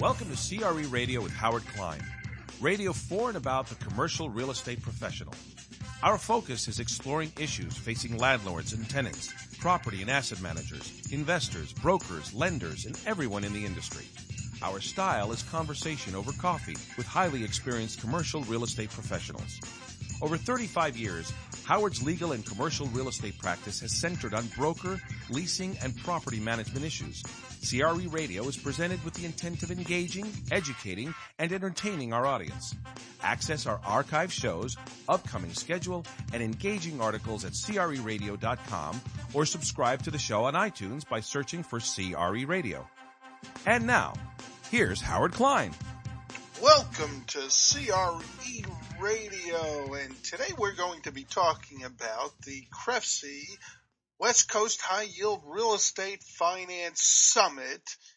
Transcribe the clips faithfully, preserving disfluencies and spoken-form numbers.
Welcome to C R E Radio with Howard Klein, radio for and about the commercial real estate professional. Our focus is exploring issues facing landlords and tenants, property and asset managers, investors, brokers, lenders, and everyone in the industry. Our style is conversation over coffee with highly experienced commercial real estate professionals. Over thirty-five years, Howard's legal and commercial real estate practice has centered on broker, leasing, and property management issues. C R E Radio is presented with the intent of engaging, educating, and entertaining our audience. Access our archive shows, upcoming schedule, and engaging articles at C R E radio dot com or subscribe to the show on iTunes by searching for C R E Radio. And now, here's Howard Klein. Welcome to C R E Radio, and today we're going to be talking about the C R E F C West Coast High Yield Real Estate Finance Summit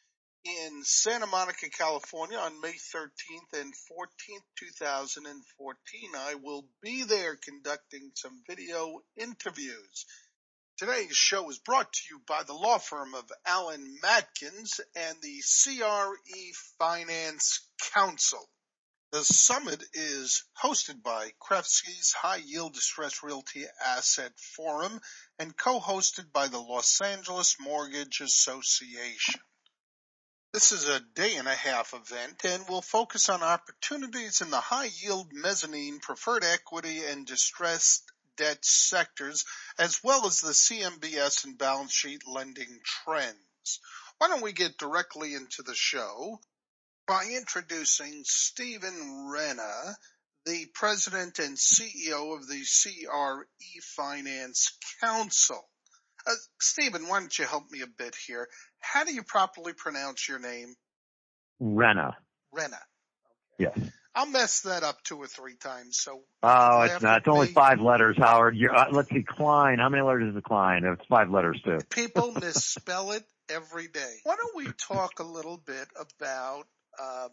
in Santa Monica, California on May thirteenth and fourteenth, two thousand fourteen. I will be there conducting some video interviews. Today's show is brought to you by the law firm of Allen Matkins and the C R E Finance Council. The summit is hosted by C R E F C's High Yield Distress Realty Asset Forum and co-hosted by the Los Angeles Mortgage Association. This is a day and a half event and will focus on opportunities in the high yield mezzanine, preferred equity, and distressed debt sectors, as well as the C M B S and balance sheet lending trends. Why don't we get directly into the show by introducing Stephen Renna, the president and C E O of the C R E Finance Council. Uh, Stephen, why don't you help me a bit here? How do you properly pronounce your name? Renna. Renna. Okay. Yes. I'll mess that up two or three times. So oh, it's not. It's only five letters, Howard. You're, uh, let's see, Klein. How many letters is a Klein? It's five letters too. People misspell it every day. Why don't we talk a little bit about um,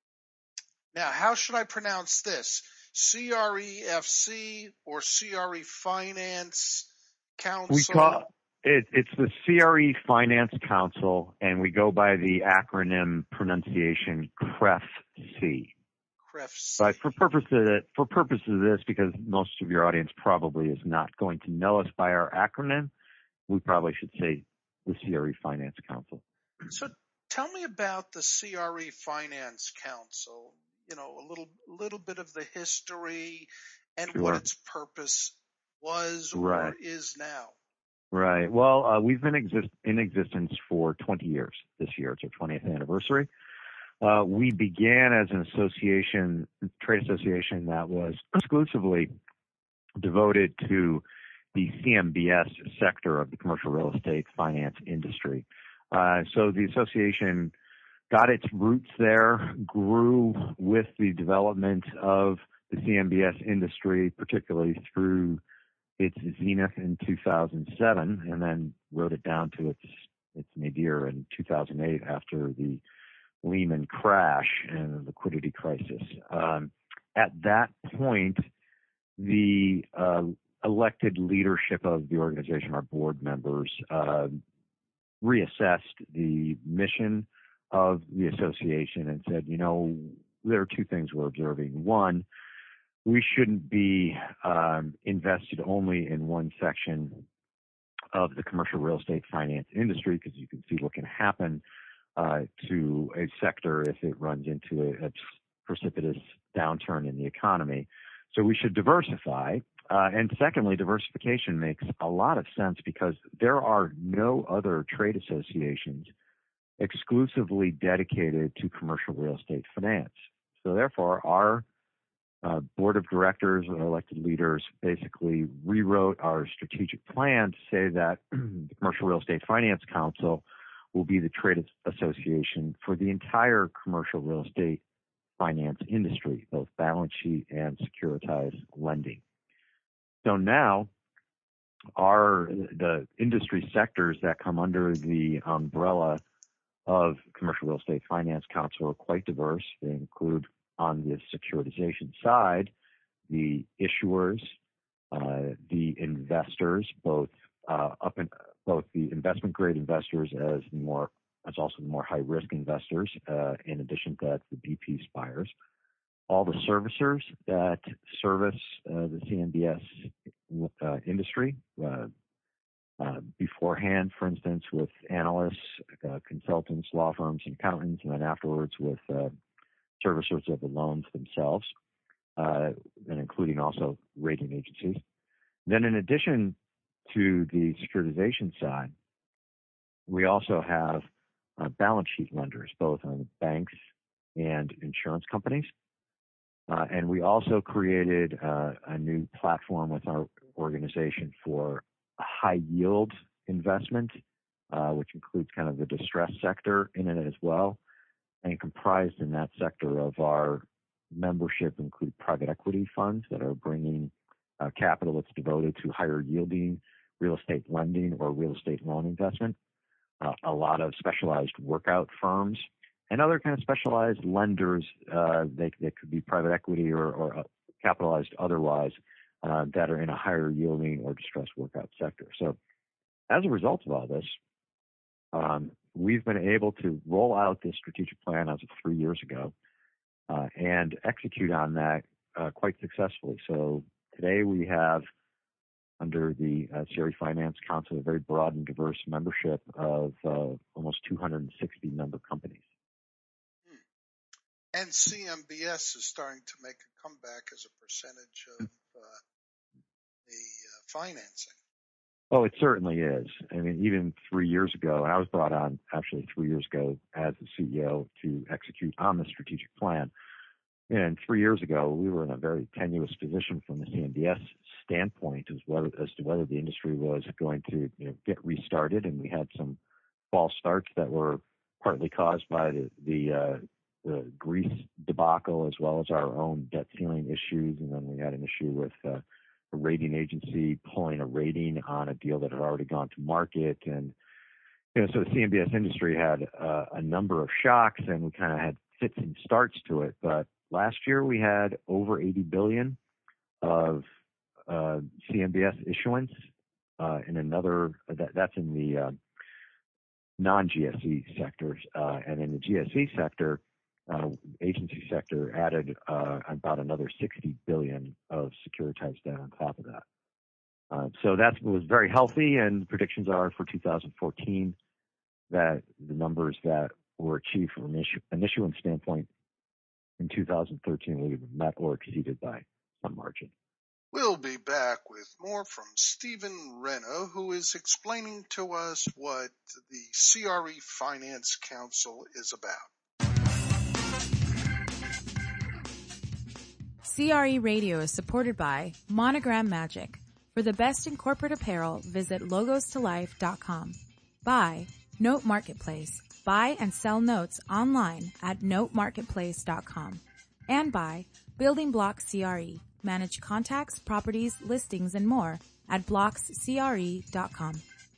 now? How should I pronounce this? C R E F C or C R E Finance Council? We call it. It's the C R E Finance Council, and we go by the acronym pronunciation C R E F C. But for purposes for purposes of this, because most of your audience probably is not going to know us by our acronym, we probably should say the C R E Finance Council. So tell me about the C R E Finance Council. You know, a little little bit of the history and Sure. what its purpose was or Right. is now. Right. Well, uh, we've been exist- in existence for twenty years this year. It's our twentieth anniversary. Uh, we began as an association, trade association that was exclusively devoted to the C M B S sector of the commercial real estate finance industry. Uh, so the association got its roots there, grew with the development of the C M B S industry, particularly through its zenith in two thousand seven, and then wrote it down to its its nadir in two thousand eight after the Lehman crash and the liquidity crisis. Um, at that point, the uh, elected leadership of the organization, our board members, uh, reassessed the mission of the association and said, you know, there are two things we're observing. One, we shouldn't be um, invested only in one section of the commercial real estate finance industry, because you can see what can happen Uh, to a sector if it runs into a, a precipitous downturn in the economy. So we should diversify. Uh, and secondly, diversification makes a lot of sense because there are no other trade associations exclusively dedicated to commercial real estate finance. So therefore, our uh, board of directors or elected leaders basically rewrote our strategic plan to say that the Commercial Real Estate Finance Council will be the trade association for the entire commercial real estate finance industry, both balance sheet and securitized lending. So now our the industry sectors that come under the umbrella of Commercial Real Estate Finance Council are quite diverse. They include, on the securitization side, the issuers, uh, the investors, both uh, up in both the investment grade investors as more That's also the more high-risk investors, uh, in addition to that, the B P buyers. All the servicers that service uh, the C M B S uh, industry uh, uh, beforehand, for instance, with analysts, uh, consultants, law firms, and accountants, and then afterwards with uh, servicers of the loans themselves, uh, and including also rating agencies. Then in addition to the securitization side, we also have uh, balance sheet lenders, both on banks and insurance companies. Uh, and we also created uh, a new platform with our organization for a high yield investment, uh, which includes kind of the distress sector in it as well. And comprised in that sector of our membership include private equity funds that are bringing uh, capital that's devoted to higher yielding real estate lending or real estate loan investment. Uh, a lot of specialized workout firms and other kind of specialized lenders, uh, they, they could be private equity or, or uh, capitalized otherwise, uh, that are in a higher yielding or distressed workout sector. So as a result of all this, um, we've been able to roll out this strategic plan as of three years ago, uh, and execute on that uh, quite successfully. So today we have, under the uh, C R E Finance Council, a very broad and diverse membership of uh, almost two hundred sixty member companies. And C M B S is starting to make a comeback as a percentage of uh, the uh, financing. Oh, it certainly is. I mean, even three years ago, and I was brought on actually three years ago as the C E O to execute on the strategic plan. And three years ago, we were in a very tenuous position from the C M B S standpoint as, whether, as to whether the industry was going to you know, get restarted. And we had some false starts that were partly caused by the, the, uh, the Greece debacle as well as our own debt ceiling issues. And then we had an issue with uh, a rating agency pulling a rating on a deal that had already gone to market. And you know, so the C M B S industry had uh, a number of shocks, and we kind of had fits and starts to it. But last year we had over eighty billion of uh, C M B S issuance uh, in another, that, that's in the uh, non-G S E sectors. Uh, and in the G S E sector, uh, agency sector added uh, about another sixty billion of securitized debt on top of that. Uh, so that was very healthy, and predictions are for two thousand fourteen that the numbers that were achieved from an, issue, an issuance standpoint in two thousand thirteen will be met or exceeded by some margin. We'll be back with more from Stephen Renna, who is explaining to us what the C R E Finance Council is about. C R E Radio is supported by Monogram Magic. For the best in corporate apparel, visit logos to life dot com. By Note Marketplace. Buy and sell notes online at note marketplace dot com. And by Building Blocks C R E. Manage contacts, properties, listings, and more at blocks c r e dot com.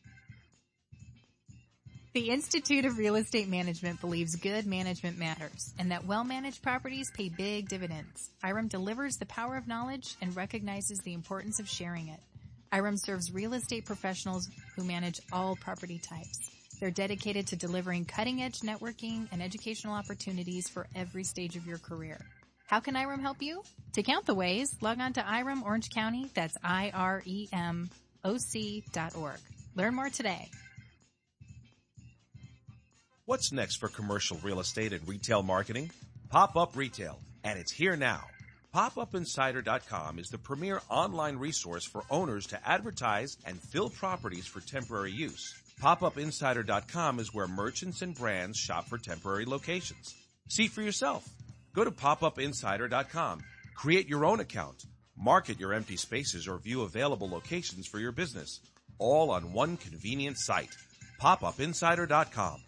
The Institute of Real Estate Management believes good management matters and that well-managed properties pay big dividends. I R E M delivers the power of knowledge and recognizes the importance of sharing it. I R E M serves real estate professionals who manage all property types. They're dedicated to delivering cutting-edge networking and educational opportunities for every stage of your career. How can I R E M help you? To count the ways, log on to I R E M Orange County, that's I R E M O C dot org. Learn more today. What's next for commercial real estate and retail marketing? Pop-Up Retail, and it's here now. pop up insider dot com is the premier online resource for owners to advertise and fill properties for temporary use. pop up insider dot com is where merchants and brands shop for temporary locations. See for yourself. Go to pop up insider dot com, create your own account, market your empty spaces, or view available locations for your business, all on one convenient site. pop up insider dot com.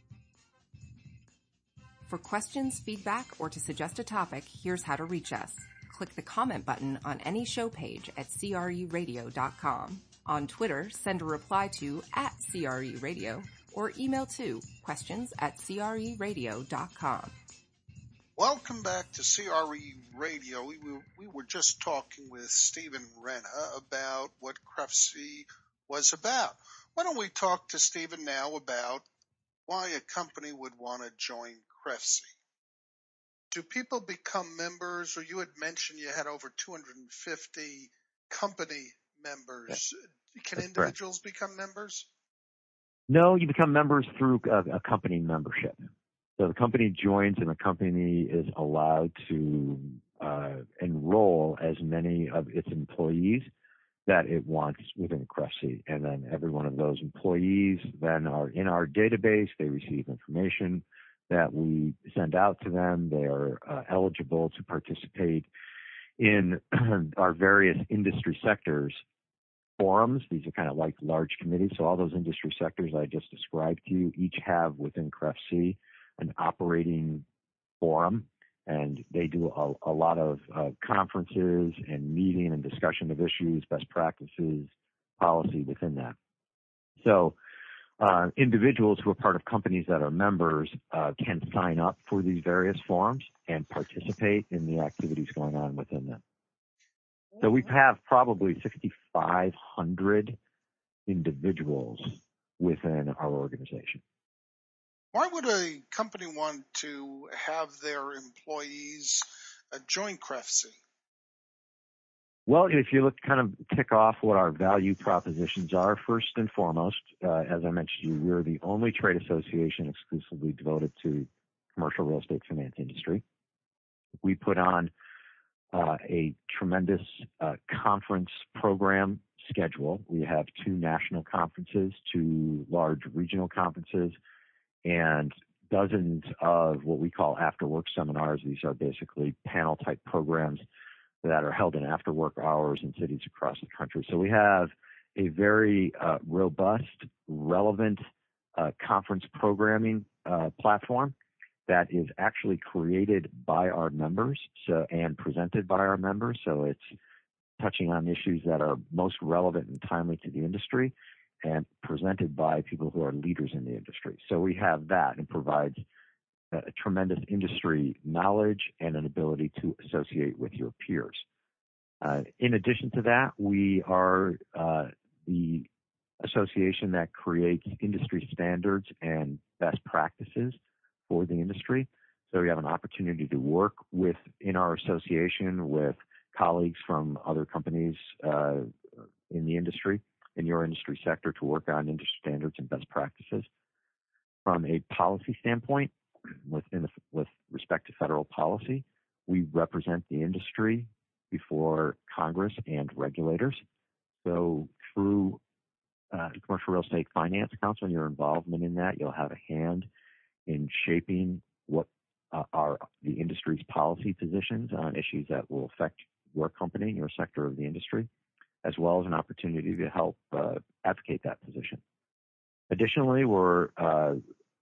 For questions, feedback, or to suggest a topic, here's how to reach us. Click the comment button on any show page at c r e radio dot com. On Twitter, send a reply to at C R E Radio or email to questions at c r e radio dot com. Welcome back to C R E Radio. We were, we were just talking with Stephen Renna about what C R E F C was about. Why don't we talk to Stephen now about why a company would want to join C R E F C. Do people become members, or you had mentioned you had over two hundred fifty company members. Yeah. Can That's individuals correct. become members? No, you become members through a, a company membership. So the company joins, and the company is allowed to uh, enroll as many of its employees that it wants within C R E F C. And then every one of those employees then are in our database. They receive information that we send out to them. They are uh, eligible to participate in our various industry sectors forums. These are kind of like large committees. So all those industry sectors I just described to you each have within C R E F C an operating forum, and they do a, a lot of uh, conferences and meeting and discussion of issues, best practices, policy within that. So uh, individuals who are part of companies that are members uh, can sign up for these various forums and participate in the activities going on within them. So we have probably sixty-five hundred individuals within our organization. Why would a company want to have their employees uh, join C R E F C? Well, if you look kind of tick off what our value propositions are, first and foremost, uh, as I mentioned to you, we're the only trade association exclusively devoted to commercial real estate finance industry. We put on uh, a tremendous uh, conference program schedule. We have two national conferences, two large regional conferences, and dozens of what we call after-work seminars. These are basically panel-type programs that are held in after-work hours in cities across the country. So we have a very uh, robust, relevant uh, conference programming uh, platform that is actually created by our members so and presented by our members. So it's touching on issues that are most relevant and timely to the industry and presented by people who are leaders in the industry. So we have that, and provides a tremendous industry knowledge and an ability to associate with your peers. Uh, in addition to that, we are uh, the association that creates industry standards and best practices for the industry. So we have an opportunity to work with in our association with colleagues from other companies uh, in the industry, in your industry sector, to work on industry standards and best practices. From a policy standpoint, within the, with respect to federal policy, we represent the industry before Congress and regulators. So through uh, the Commercial Real Estate Finance Council and your involvement in that, you'll have a hand in shaping what uh, are the industry's policy positions on issues that will affect your company, your sector of the industry, as well as an opportunity to help uh, advocate that position. Additionally, we're uh,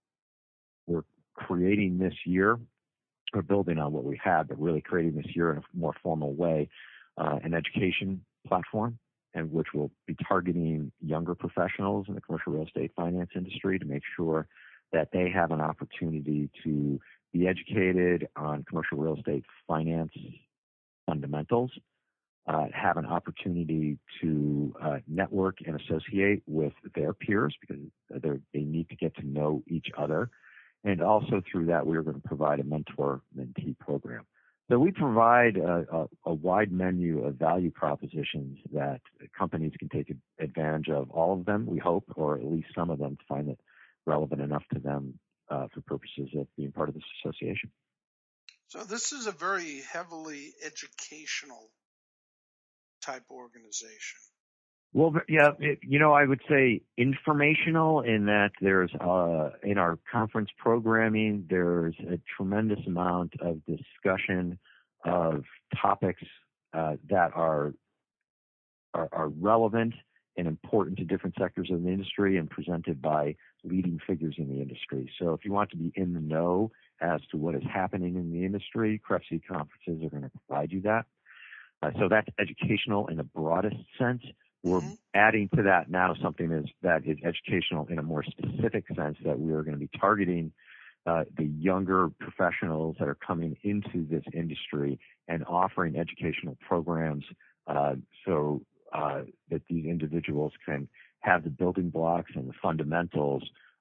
we're creating this year, or building on what we had, but really creating this year in a more formal way, uh, an education platform, and which will be targeting younger professionals in the commercial real estate finance industry to make sure that they have an opportunity to be educated on commercial real estate finance fundamentals, uh, have an opportunity to uh, network and associate with their peers because they need to get to know each other. And also through that, we are going to provide a mentor-mentee program. So we provide a, a, a wide menu of value propositions that companies can take advantage of, all of them, we hope, or at least some of them, to find it relevant enough to them uh, for purposes of being part of this association. So this is a very heavily educational type organization. Well, yeah, it, you know, I would say informational in that there's, uh, in our conference programming, there's a tremendous amount of discussion of topics uh, that are, are are relevant and important to different sectors of the industry and presented by leading figures in the industry. So if you want to be in the know as to what is happening in the industry, C R E F C conferences are going to provide you that. Uh, so that's educational in the broadest sense. We're mm-hmm. adding to that now something is, that is educational in a more specific sense, that we are going to be targeting uh, the younger professionals that are coming into this industry and offering educational programs uh, so uh, that these individuals can have the building blocks and the fundamentals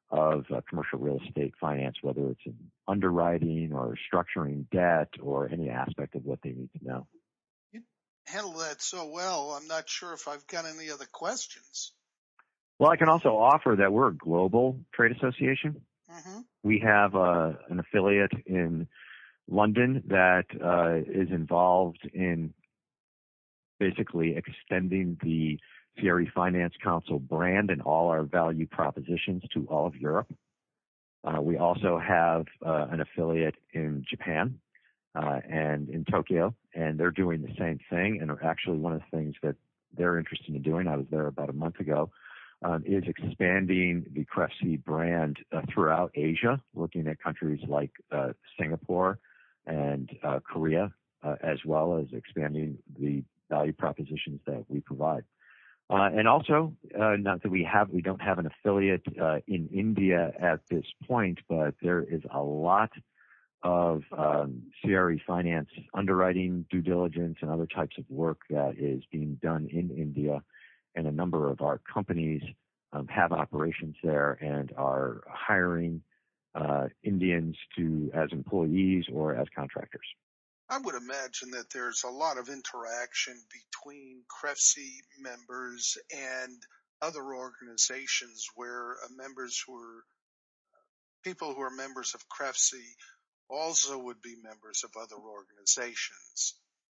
of uh, commercial real estate finance, whether it's in underwriting or structuring debt or any aspect of what they need to know. You handle that so well. I'm not sure if I've got any other questions. Well, I can also offer that we're a global trade association. Mm-hmm. We have uh, an affiliate in London that uh, is involved in basically extending the C R E Finance Council brand and all our value propositions to all of Europe. Uh, we also have uh, an affiliate in Japan uh, and in Tokyo, and they're doing the same thing. And actually, one of the things that they're interested in doing, I was there about a month ago, um, is expanding the C R E F C brand uh, throughout Asia, looking at countries like uh, Singapore and uh, Korea, uh, as well as expanding the value propositions that we provide. Uh, and also, uh, not that we have, we don't have an affiliate uh, in India at this point, but there is a lot of um, C R E finance underwriting, due diligence, and other types of work that is being done in India. And a number of our companies um, have operations there and are hiring uh, Indians to as employees or as contractors. I would imagine that there's a lot of interaction between C R E F C members and other organizations where uh, members who are, people who are members of C R E F C also would be members of other organizations.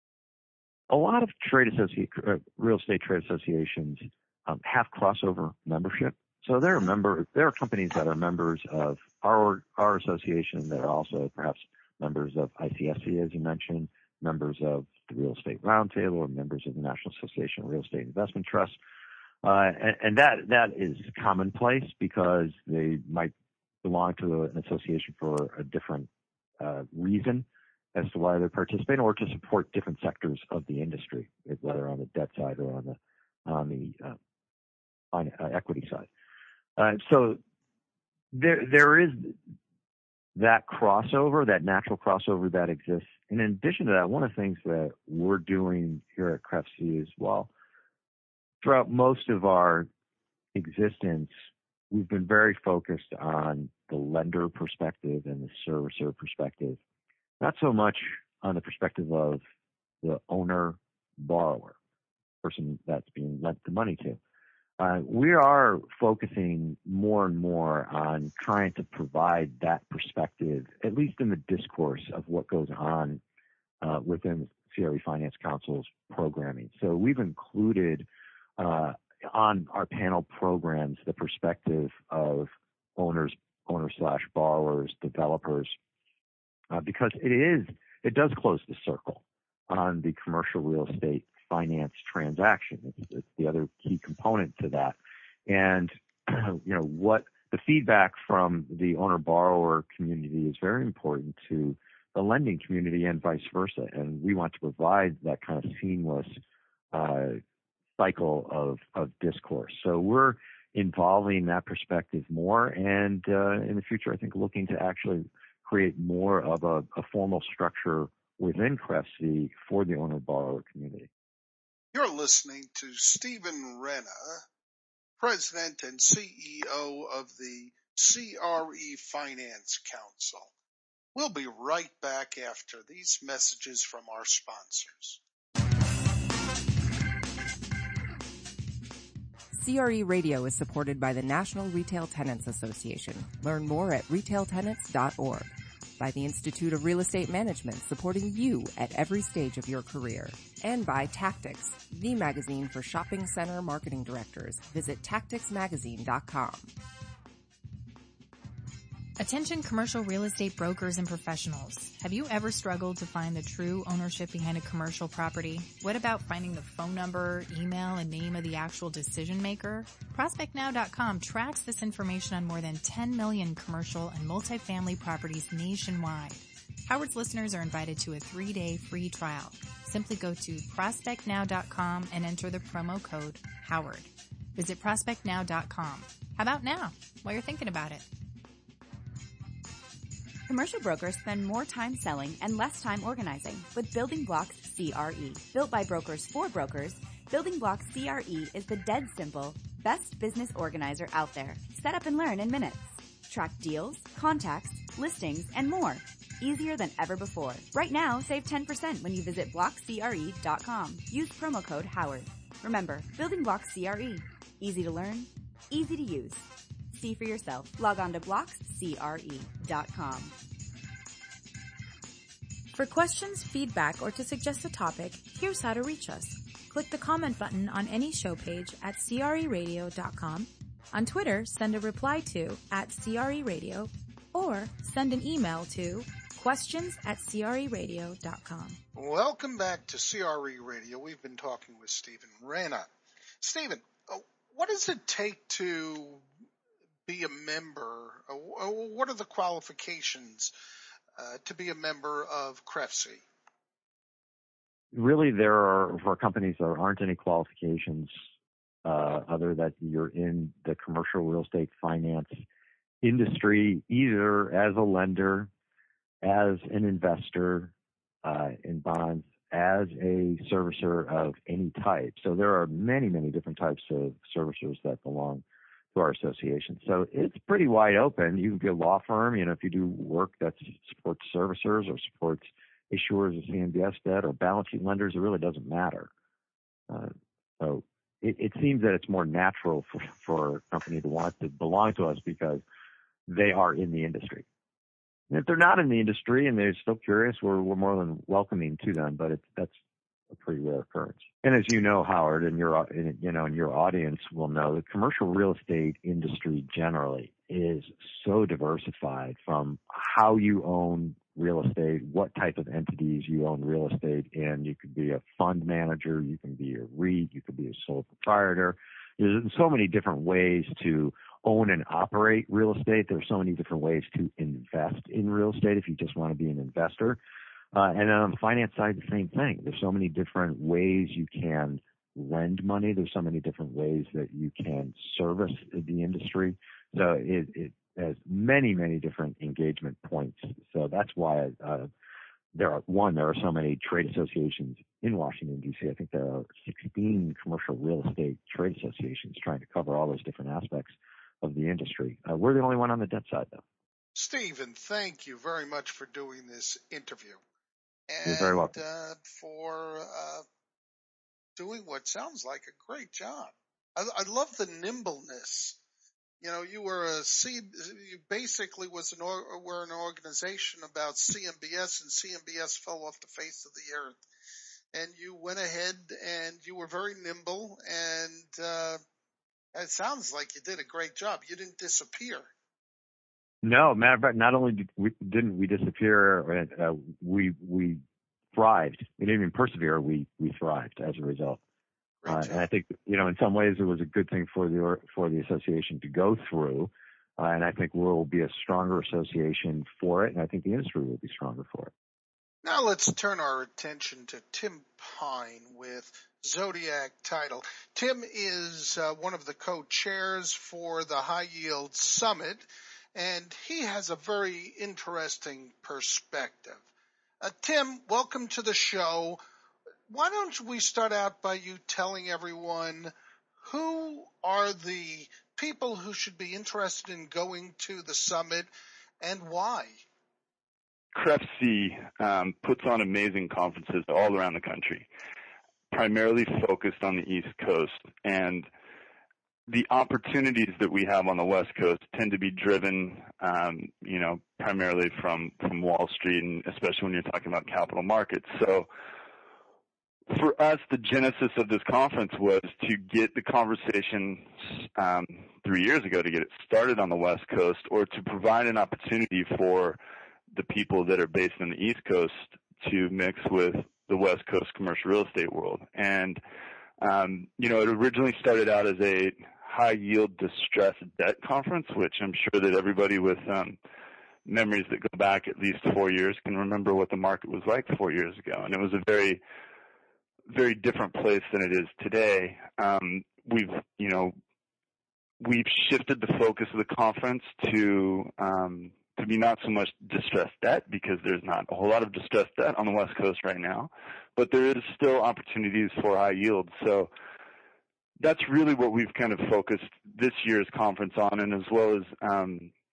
A lot of trade associ- uh, real estate trade associations um, have crossover membership. So there are member, there are companies that are members of our our association that are also perhaps members of I C S C, as you mentioned, members of the Real Estate Roundtable, or members of the National Association of Real Estate Investment Trusts. Uh, and, and that that is commonplace because they might belong to an association for a different uh, reason as to why they're participating, or to support different sectors of the industry, whether on the debt side or on the on the uh, on, uh, equity side. Uh, so there there is that crossover, that natural crossover that exists. And in addition to that, one of the things that we're doing here at C R E F C as well, throughout most of our existence, we've been very focused on the lender perspective and the servicer perspective, not so much on the perspective of the owner borrower, person that's being lent the money to. Uh, we are focusing more and more on trying to provide that perspective, at least in the discourse of what goes on uh, within C R E Finance Council's programming. So we've included uh, on our panel programs the perspective of owners, owners slash borrowers, developers, uh, because it is it does close the circle on the commercial real estate finance transaction. It's, it's the other key component to that. And, you know, what the feedback from the owner borrower community is very important to the lending community and vice versa. And we want to provide that kind of seamless uh, cycle of, of discourse. So we're involving that perspective more. And uh, in the future, I think looking to actually create more of a, a formal structure within C R E F C for the owner borrower community. You're listening to Stephen Renna, President and C E O of the C R E Finance Council. We'll be right back after these messages from our sponsors. C R E Radio is supported by the National Retail Tenants Association. Learn more at retail tenants dot org. By the Institute of Real Estate Management, supporting you at every stage of your career. And by Tactics, the magazine for shopping center marketing directors. Visit tactics magazine dot com. Attention commercial real estate brokers and professionals. Have you ever struggled to find the true ownership behind a commercial property? What about finding the phone number, email, and name of the actual decision maker? prospect now dot com tracks this information on more than ten million commercial and multifamily properties nationwide. Howard's listeners are invited to a three-day free trial. Simply go to prospect now dot com and enter the promo code Howard. Visit prospect now dot com. How about now, while you're thinking about it? Commercial brokers spend more time selling and less time organizing with Building Blocks C R E. Built by brokers for brokers, Building Blocks C R E is the dead simple, best business organizer out there. Set up and learn in minutes. track deals, contacts, listings, and more. Easier than ever before. Right now, save ten percent when you visit block C R E dot com. Use promo code Howard. Remember, Building Blocks C R E. Easy to learn, easy to use. See for yourself. Log on to blocks C R E dot com. For questions, feedback, or to suggest a topic, here's how to reach us. Click the comment button on any show page at C R E radio dot com. On Twitter, send a reply to at C R E Radio, or send an email to questions at C R E radio dot com. Welcome back to C R E Radio. We've been talking with Stephen Reyna. Stephen, what does it take to be a member? What are the qualifications uh, to be a member of C R E F C? Really, there are, for companies, there aren't any qualifications uh, other that you're in the commercial real estate finance industry, either as a lender, as an investor uh, in bonds, as a servicer of any type. So there are many, many different types of servicers that belong to our association. So it's pretty wide open. You can be a law firm, you know, if you do work that supports servicers or supports issuers of C M B S debt or balance sheet lenders, it really doesn't matter. Uh, so it, it seems that it's more natural for, for a company to want to belong to us because they are in the industry. And if they're not in the industry and they're still curious, we're, we're more than welcoming to them, but it's, that's a pretty rare occurrence. And as you know, Howard, and your, you know, and your audience will know, the commercial real estate industry generally is so diversified from how you own real estate, what type of entities you own real estate in. You could be a fund manager, you can be a REIT, you could be a sole proprietor. There's so many different ways to own and operate real estate. There's so many different ways to invest in real estate if you just want to be an investor. Uh, and then on the finance side, the same thing. There's so many different ways you can lend money. There's so many different ways that you can service the industry. So it, it has many, many different engagement points. So that's why uh, there are, one, there are so many trade associations in Washington, D C. I think there are sixteen commercial real estate trade associations trying to cover all those different aspects of the industry. Uh, we're the only one on the debt side, though. Stephen, thank you very much for doing this interview. And, You're very welcome. Uh, for uh, doing what sounds like a great job. I, I love the nimbleness. You know, you were a C, you basically was an or, were an organization about C M B S, and C M B S fell off the face of the earth. And you went ahead and you were very nimble, and uh, it sounds like you did a great job. You didn't disappear. No, matter of fact, not only did we, didn't we disappear, uh, we we thrived. We didn't even persevere. We we thrived as a result. Uh, and I think, you know, in some ways it was a good thing for the for the association to go through. Uh, and I think we'll be a stronger association for it, and I think the industry will be stronger for it. Now let's turn our attention to Tim Pine with Zodiac Title. Tim is uh, one of the co-chairs for the High Yield Summit, and he has a very interesting perspective. Uh, Tim, welcome to the show. Why don't we start out by you telling everyone who are the people who should be interested in going to the summit and why? C R E F C um, puts on amazing conferences all around the country, primarily focused on the East Coast. And the opportunities that we have on the West Coast tend to be driven, um, you know, primarily from, from Wall Street, and especially when you're talking about capital markets. So for us, the genesis of this conference was to get the conversation um, three years ago to get it started on the West Coast, or to provide an opportunity for the people that are based on the East Coast to mix with the West Coast commercial real estate world. And, um, you know, it originally started out as a high-yield distressed debt conference, which I'm sure that everybody with um, memories that go back at least four years can remember what the market was like four years ago. And it was a very very different place than it is today. Um, we've, you know, we've shifted the focus of the conference to, um, to be not so much distressed debt, because there's not a whole lot of distressed debt on the West Coast right now, but there is still opportunities for high yield. So that's really what we've kind of focused this year's conference on, and as well as, um,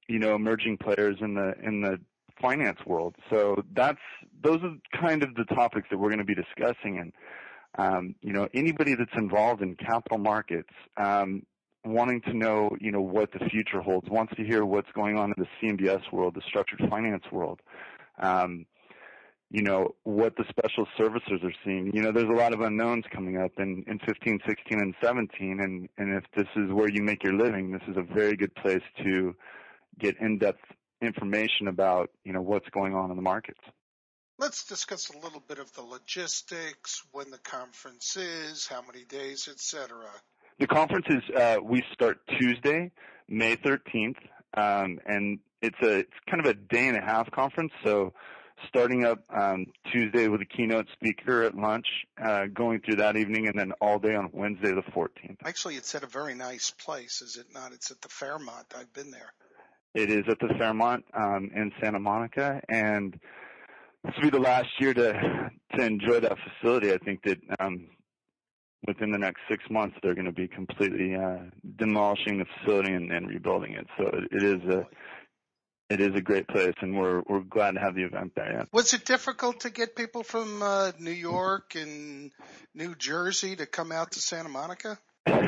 you know, emerging players in the in the finance world. So that's those are kind of the topics that we're going to be discussing. And um, you know, anybody that's involved in capital markets, um, wanting to know, you know, what the future holds, wants to hear what's going on in the C M B S world, the structured finance world. Um, you know, what the special servicers are seeing. You know, there's a lot of unknowns coming up in, in fifteen, sixteen, and seventeen, and, and if this is where you make your living, this is a very good place to get in-depth information about, you know, what's going on in the markets. Let's discuss a little bit of the logistics, when the conference is, how many days, et cetera. The conference is, uh, we start Tuesday, May thirteenth, um, and it's a, it's kind of a day and a half conference, so starting up um, Tuesday with a keynote speaker at lunch, uh, going through that evening, and then all day on Wednesday the fourteenth. Actually, it's at a very nice place, is it not? It's at the Fairmont. I've been there. It is at the Fairmont um, in Santa Monica, and this will be the last year to to enjoy that facility. I think that um, within the next six months, they're going to be completely uh, demolishing the facility and, and rebuilding it. So it, it is a It is a great place, and we're we're glad to have the event there. Yeah. Was it difficult to get people from uh, New York and New Jersey to come out to Santa Monica?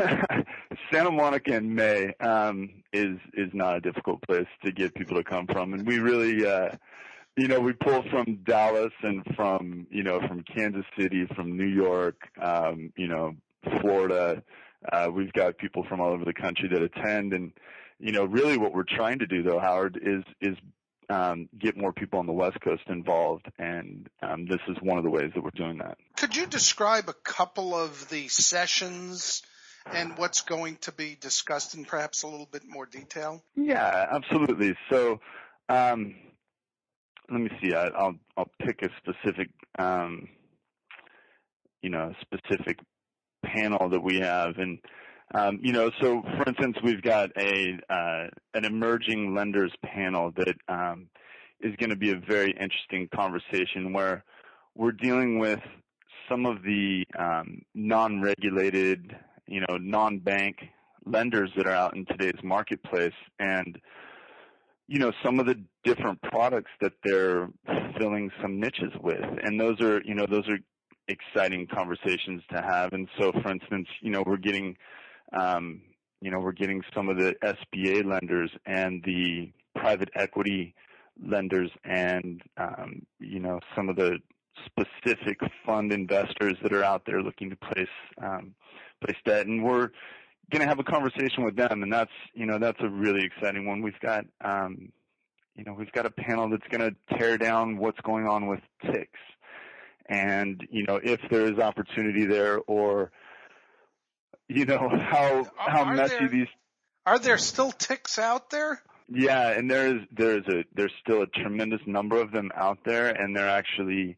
Santa Monica in May um, is is not a difficult place to get people to come from, and we really, uh, you know, we pull from Dallas and from you know from Kansas City, from New York, um, you know, Florida. Uh, we've got people from all over the country that attend, and you know, really what we're trying to do, though, Howard, is is um, get more people on the West Coast involved, and um, this is one of the ways that we're doing that. Could you describe a couple of the sessions and what's going to be discussed in perhaps a little bit more detail? Yeah, absolutely. So um, let me see. I, I'll I'll pick a specific, um, you know, specific panel that we have, and Um, you know, so for instance, we've got a uh, an emerging lenders panel that um, is going to be a very interesting conversation where we're dealing with some of the um, non-regulated, you know, non-bank lenders that are out in today's marketplace, and you know, some of the different products that they're filling some niches with, and those are, you know, those are exciting conversations to have. And so, for instance, you know, we're getting Um, you know, we're getting some of the S B A lenders and the private equity lenders and, um, you know, some of the specific fund investors that are out there looking to place, um, place debt. And we're going to have a conversation with them. And that's, you know, that's a really exciting one. We've got, um, you know, we've got a panel that's going to tear down what's going on with ticks. And, you know, if there is opportunity there, or you know, how how are messy there, these are there still ticks out there? Yeah, and there's there's a there's still a tremendous number of them out there, and they're actually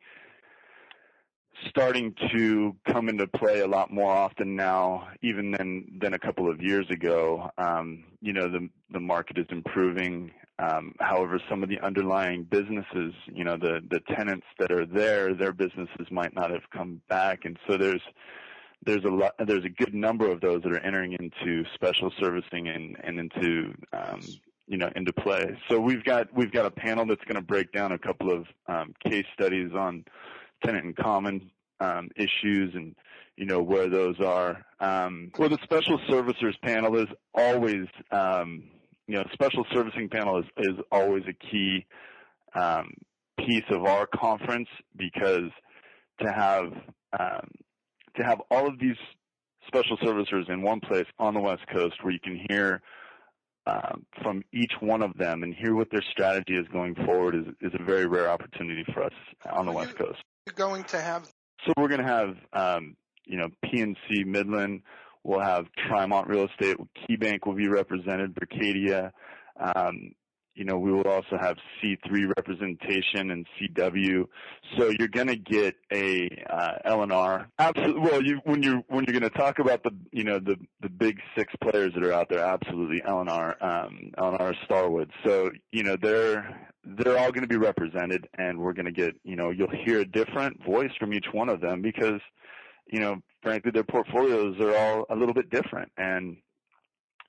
starting to come into play a lot more often now, even than than a couple of years ago. Um, you know, the the market is improving. Um, however, some of the underlying businesses, you know, the the tenants that are there, their businesses might not have come back, and so there's There's a lot, there's a good number of those that are entering into special servicing and, and into, um, you know, into play. So we've got, we've got a panel that's going to break down a couple of, um, case studies on tenant in common, um, issues and, you know, where those are. Um, well, the special servicers panel is always, um, you know, special servicing panel is, is always a key, um, piece of our conference, because to have, um, to have all of these special servicers in one place on the West Coast where you can hear um, from each one of them and hear what their strategy is going forward is, is a very rare opportunity for us on the Are West you, Coast. You're going to have? So we're going to have, um, you know, P N C Midland. We'll have Trimont Real Estate. KeyBank will be represented, Berkadia. Um, You know, we will also have C three representation and C W. So you're going to get a uh, L N R. Absolutely. Well, you, when you're when you're going to talk about the you know the the big six players that are out there, absolutely L N R, um, L N R Starwood. So you know they're they're all going to be represented, and we're going to get you know you'll hear a different voice from each one of them because you know frankly their portfolios are all a little bit different, and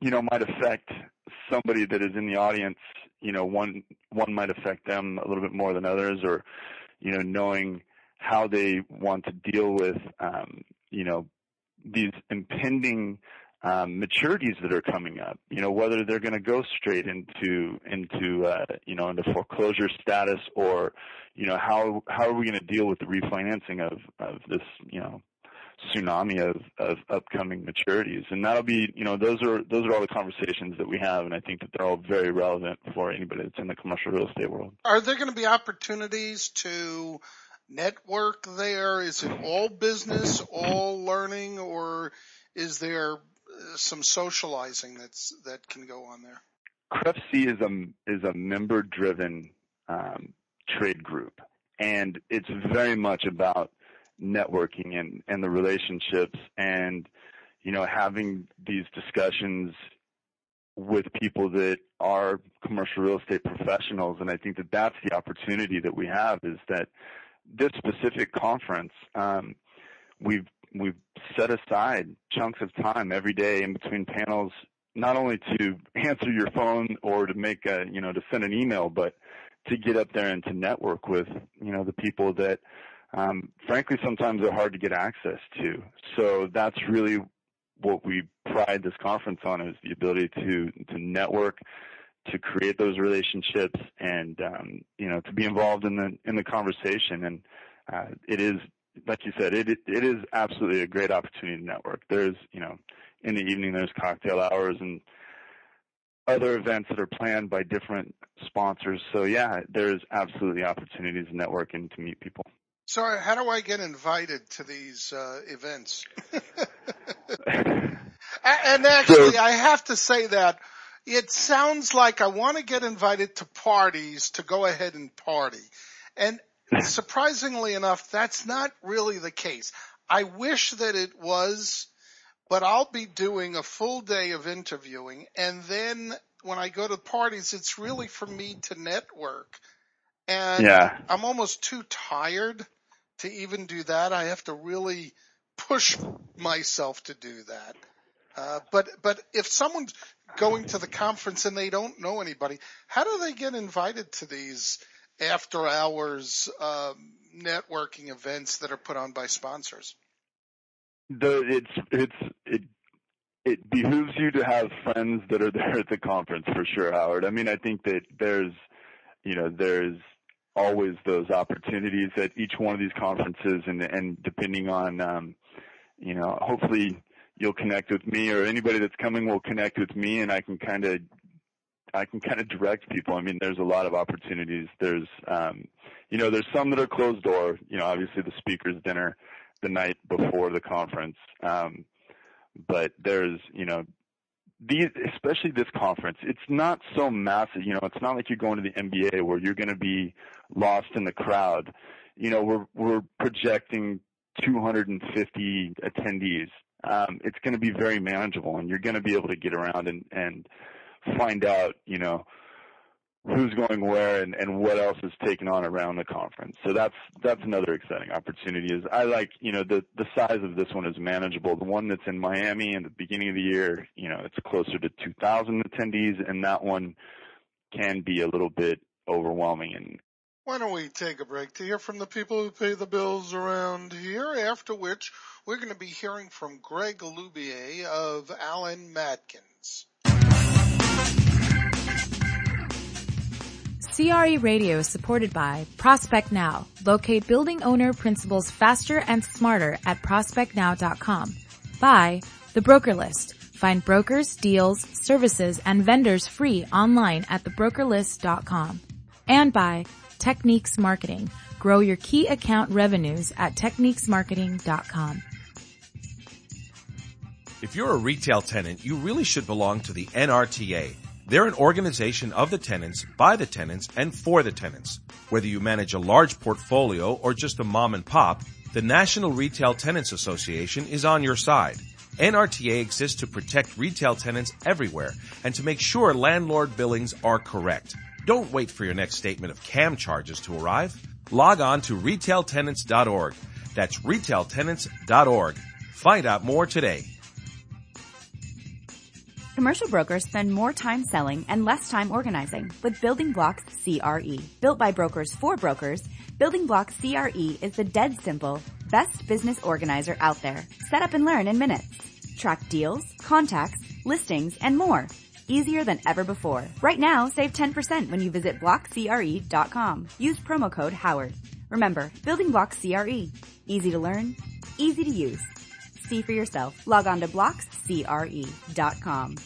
you know, might affect somebody that is in the audience. You know, one one might affect them a little bit more than others, or, you know, knowing how they want to deal with, um, you know, these impending um, maturities that are coming up. You know, whether they're going to go straight into into uh, you know into foreclosure status, or, you know, how how are we going to deal with the refinancing of of this, you know, tsunami of, of upcoming maturities. And that'll be, you know, those are those are all the conversations that we have, and I think that they're all very relevant for anybody that's in the commercial real estate world. Are there going to be opportunities to network there? Is it all business, all learning, or is there some socializing that's that can go on there? C R E F C is a is a member driven um, trade group, and it's very much about networking and, and the relationships, and, you know, having these discussions with people that are commercial real estate professionals. And I think that that's the opportunity that we have, is that this specific conference, um, we've we've set aside chunks of time every day in between panels, not only to answer your phone or to make a, you know, to send an email, but to get up there and to network with, you know, the people that Um, frankly, sometimes they're hard to get access to. So that's really what we pride this conference on, is the ability to, to network, to create those relationships, and, um, you know, to be involved in the, in the conversation. And, uh, it is, like you said, it, it is absolutely a great opportunity to network. There's, you know, in the evening, there's cocktail hours and other events that are planned by different sponsors. So yeah, there's absolutely opportunities to network and to meet people. So how do I get invited to these uh, events? And actually, I have to say that it sounds like I want to get invited to parties to go ahead and party. And surprisingly enough, that's not really the case. I wish that it was, but I'll be doing a full day of interviewing. And then when I go to parties, it's really for me to network. And yeah. I'm almost too tired to even do that. I have to really push myself to do that. Uh, but, but if someone's going to the conference and they don't know anybody, how do they get invited to these after hours, um, networking events that are put on by sponsors? The, it's, it's, it, it behooves you to have friends that are there at the conference, for sure, Howard. I mean, I think that there's, you know, there's always those opportunities at each one of these conferences, and, and depending on, um, you know, hopefully you'll connect with me, or anybody that's coming will connect with me, and I can kind of, I can kind of direct people. I mean, there's a lot of opportunities. There's, um, you know, there's some that are closed door, you know, obviously the speaker's dinner the night before the conference. Um, but there's, you know, these, especially this conference, it's not so massive. You know, it's not like you're going to the N B A where you're going to be lost in the crowd. You know, we're, we're projecting two hundred fifty attendees. Um, it's going to be very manageable, and you're going to be able to get around and, and find out, you know, who's going where and, and what else is taken on around the conference. So that's, that's another exciting opportunity. Is I like, you know, the, the size of this one is manageable. The one that's in Miami in the beginning of the year, you know, it's closer to two thousand attendees, and that one can be a little bit overwhelming. And why don't we take a break to hear from the people who pay the bills around here, after which we're going to be hearing from Greg Lubier of Allen Matkins. C R E Radio is supported by Prospect Now. Locate building owner principals faster and smarter at prospect now dot com. By The Broker List. Find brokers, deals, services, and vendors free online at the broker list dot com. And by Techniques Marketing. Grow your key account revenues at techniques marketing dot com. If you're a retail tenant, you really should belong to the N R T A. They're an organization of the tenants, by the tenants, and for the tenants. Whether you manage a large portfolio or just a mom and pop, the National Retail Tenants Association is on your side. N R T A exists to protect retail tenants everywhere and to make sure landlord billings are correct. Don't wait for your next statement of C A M charges to arrive. Log on to retail tenants dot org. That's retail tenants dot org. Find out more today. Commercial brokers spend more time selling and less time organizing with Building Blocks C R E. Built by brokers for brokers, Building Blocks C R E is the dead simple, best business organizer out there. Set up and learn in minutes. Track deals, contacts, listings, and more. Easier than ever before. Right now, save ten percent when you visit block c r e dot com. Use promo code Howard. Remember, Building Blocks C R E. Easy to learn, easy to use. See for yourself. Log on to blocks c r e dot com.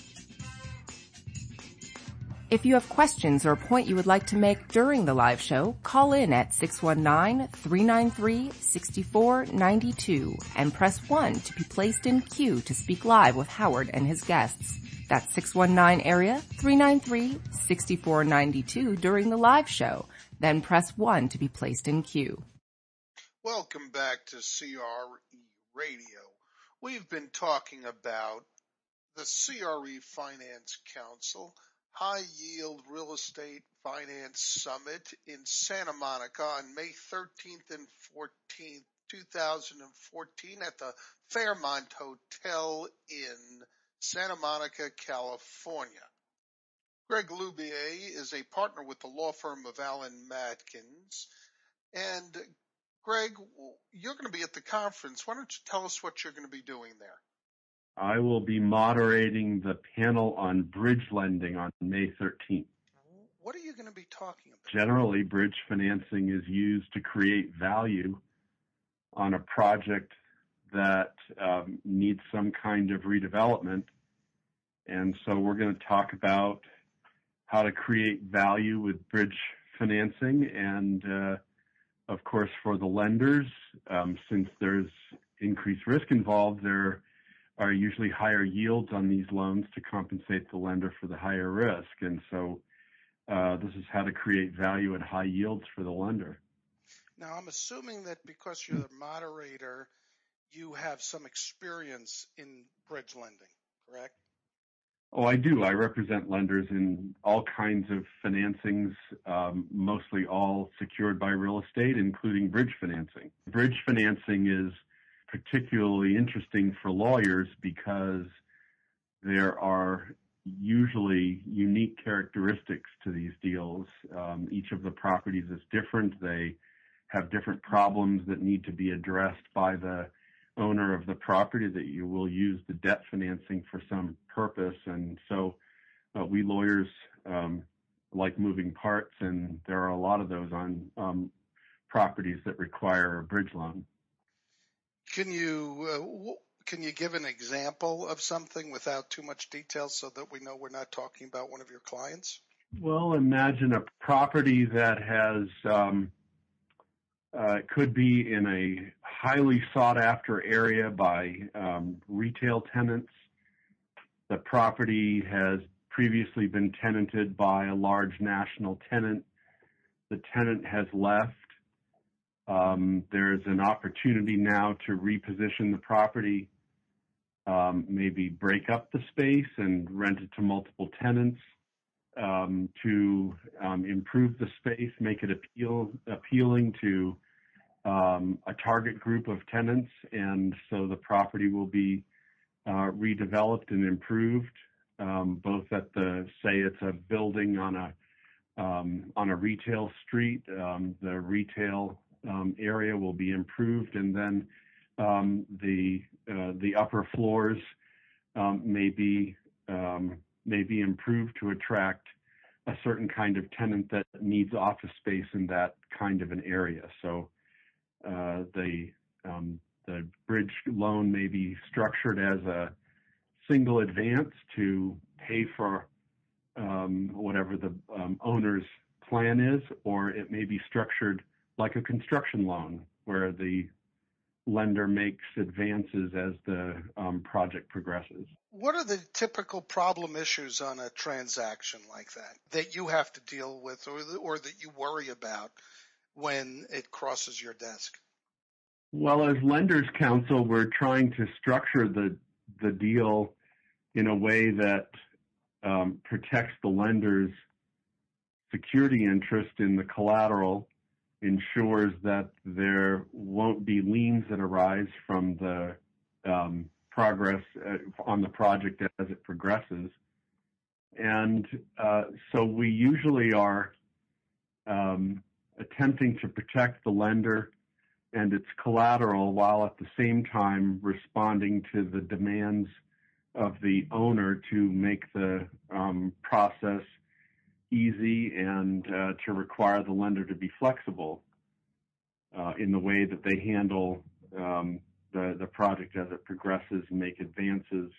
If you have questions or a point you would like to make during the live show, call in at six one nine, three nine three, six four nine two and press one to be placed in queue to speak live with Howard and his guests. That's six one nine area three nine three, six four nine two during the live show. Then press one to be placed in queue. Welcome back to C R E Radio. We've been talking about the C R E Finance Council High Yield Real Estate Finance Summit in Santa Monica on May thirteenth and fourteenth, two thousand fourteen at the Fairmont Hotel in Santa Monica, California. Greg Lubier is a partner with the law firm of Allen Matkins. And Greg, you're going to be at the conference. Why don't you tell us what you're going to be doing there? I will be moderating the panel on bridge lending on May thirteenth. What are you going to be talking about? Generally, bridge financing is used to create value on a project that um, needs some kind of redevelopment. And so we're going to talk about how to create value with bridge financing. And, uh, of course, for the lenders, um, since there's increased risk involved, there are usually higher yields on these loans to compensate the lender for the higher risk. And so uh, this is how to create value at high yields for the lender. Now, I'm assuming that because you're the moderator, you have some experience in bridge lending, correct? Oh, I do. I represent lenders in all kinds of financings, um, mostly all secured by real estate, including bridge financing. Bridge financing is particularly interesting for lawyers because there are usually unique characteristics to these deals. Um, each of the properties is different. They have different problems that need to be addressed by the owner of the property, that you will use the debt financing for some purpose. And so uh, we lawyers um, like moving parts, and there are a lot of those on um, properties that require a bridge loan. Can you uh, can you give an example of something without too much detail so that we know we're not talking about one of your clients? Well, imagine a property that has um, uh, could be in a highly sought-after area by um, retail tenants. The property has previously been tenanted by a large national tenant. The tenant has left. Um, there's an opportunity now to reposition the property, um, maybe break up the space and rent it to multiple tenants, um, to um, improve the space, make it appeal, appealing to um, a target group of tenants, and so the property will be uh, redeveloped and improved, um, both at the, say it's a building on a um, on a retail street, um, the retail Um, area will be improved, and then um, the uh, the upper floors um, may be um, may be improved to attract a certain kind of tenant that needs office space in that kind of an area. So uh, the um, the bridge loan may be structured as a single advance to pay for um, whatever the um, owner's plan is, or it may be structured like a construction loan, where the lender makes advances as the um, project progresses. What are the typical problem issues on a transaction like that that you have to deal with, or, or that you worry about when it crosses your desk? Well, as lenders counsel, we're trying to structure the the deal in a way that um, protects the lender's security interest in the collateral, ensures that there won't be liens that arise from the um, progress uh, on the project as it progresses. And uh, so we usually are um, attempting to protect the lender and its collateral while at the same time responding to the demands of the owner to make the um, process easy and uh, to require the lender to be flexible uh, in the way that they handle um, the, the project as it progresses and make advances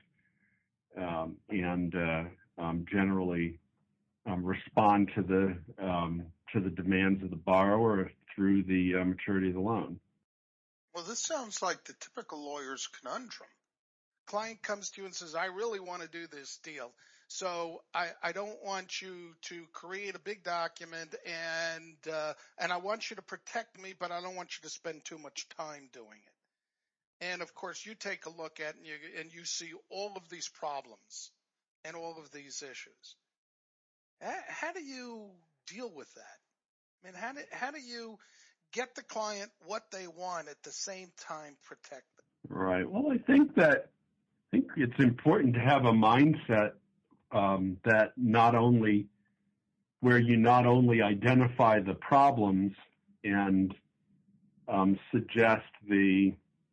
um, and uh, um, generally um, respond to the um, to the demands of the borrower through the uh, maturity of the loan. Well, this sounds like the typical lawyer's conundrum. Client comes to you and says, I really want to do this deal. So I, I don't want you to create a big document and uh, and I want you to protect me, but I don't want you to spend too much time doing it. And, of course, you take a look at it and you, and you see all of these problems and all of these issues. How, how do you deal with that? I mean, how do, how do you get the client what they want at the same time protect them? Right. Well, I think that I think it's important to have a mindset um, that not only where you not only identify the problems and um, suggest the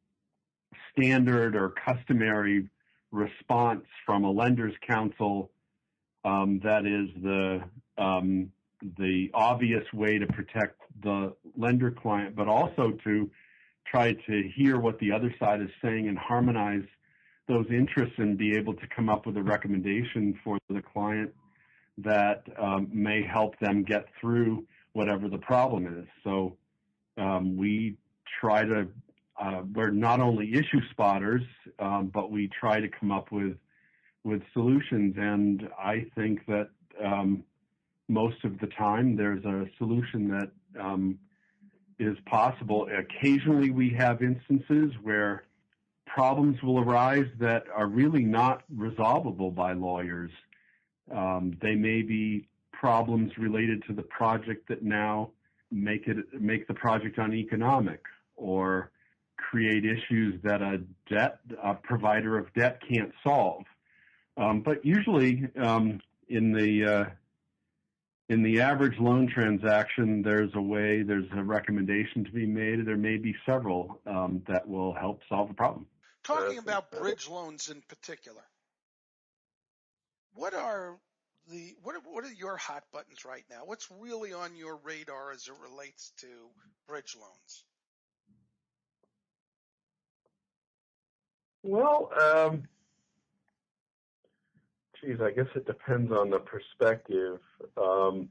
standard or customary response from a lender's counsel um, that is the um, the obvious way to protect the lender client, but also to try to hear what the other side is saying and harmonize those interests and be able to come up with a recommendation for the client that um, may help them get through whatever the problem is. So um, we try to, uh, we're not only issue spotters, um, but we try to come up with with solutions. And I think that um, most of the time there's a solution that um, is possible. Occasionally we have instances where problems will arise that are really not resolvable by lawyers. Um, they may be problems related to the project that now make it make the project uneconomic or create issues that a debt a provider of debt can't solve. Um, but usually, um, in the uh, in the average loan transaction, there's a way, there's a recommendation to be made. There may be several um, that will help solve the problem. Talking about bridge loans in particular, what are the what are, what are your hot buttons right now? What's really on your radar as it relates to bridge loans? Well, um, geez, I guess it depends on the perspective. Um,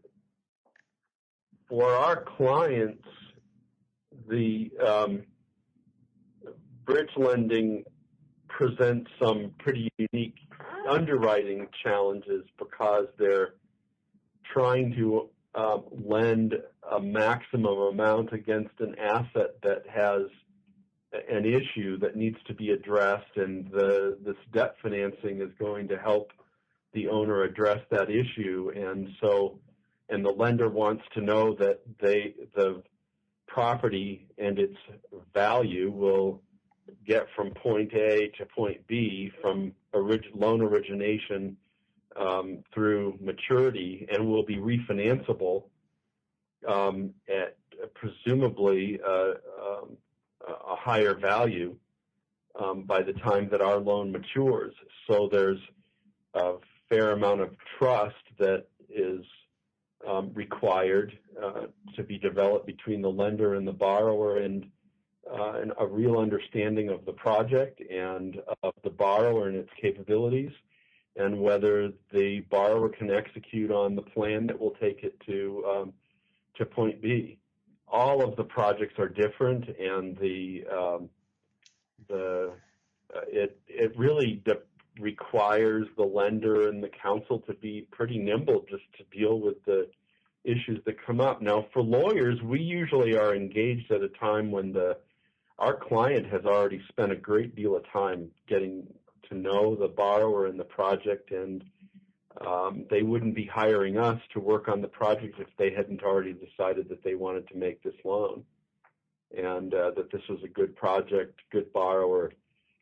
for our clients, the um, bridge lending presents some pretty unique underwriting challenges because they're trying to uh, lend a maximum amount against an asset that has an issue that needs to be addressed, and the this debt financing is going to help the owner address that issue. And so, and the lender wants to know that they the property and its value will get from point A to point B from orig- loan origination um, through maturity, and will be refinanceable um, at presumably uh, um, a higher value um, by the time that our loan matures. So there's a fair amount of trust that is um, required uh, to be developed between the lender and the borrower, and, uh, and a real understanding of the project and of the borrower and its capabilities, and whether the borrower can execute on the plan that will take it to um, to point B. All of the projects are different, and the um, the uh, it it really de- requires the lender and the counsel to be pretty nimble just to deal with the issues that come up. Now, for lawyers, we usually are engaged at a time when the our client has already spent a great deal of time getting to know the borrower and the project, and Um, they wouldn't be hiring us to work on the project if they hadn't already decided that they wanted to make this loan, and uh, that this was a good project, good borrower,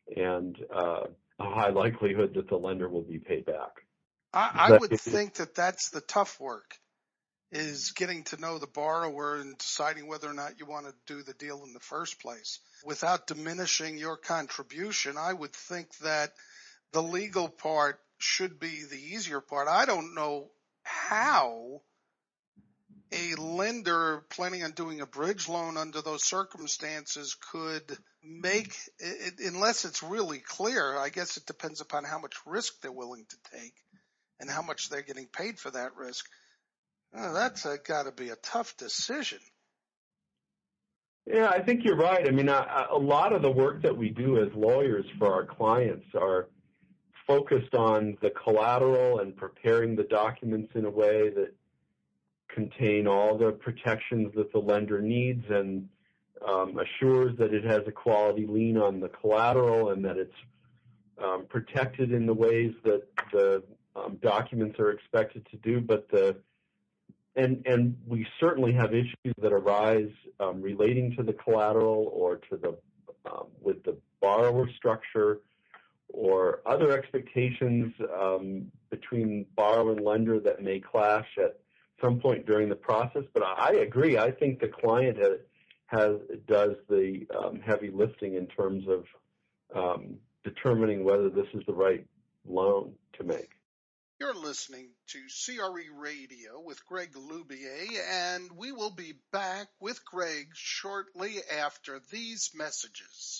and uh, a high likelihood that the lender will be paid back. I, I But would it- think that that's the tough work, is getting to know the borrower and deciding whether or not you want to do the deal in the first place. Without diminishing your contribution, I would think that the legal part should be the easier part. I don't know how a lender planning on doing a bridge loan under those circumstances could make it, unless it's really clear. I guess it depends upon how much risk they're willing to take and how much they're getting paid for that risk. Oh, that's got to be a tough decision. Yeah, I think you're right. I mean, a, a lot of the work that we do as lawyers for our clients are focused on the collateral and preparing the documents in a way that contain all the protections that the lender needs and um, assures that it has a quality lien on the collateral and that it's um, protected in the ways that the um, documents are expected to do. But the and and we certainly have issues that arise um, relating to the collateral or to the um, with the borrower structure or other expectations um, between borrower and lender that may clash at some point during the process. But I agree. I think the client has, has does the um, heavy lifting in terms of um, determining whether this is the right loan to make. You're listening to C R E Radio with Greg Lubier, and we will be back with Greg shortly after these messages.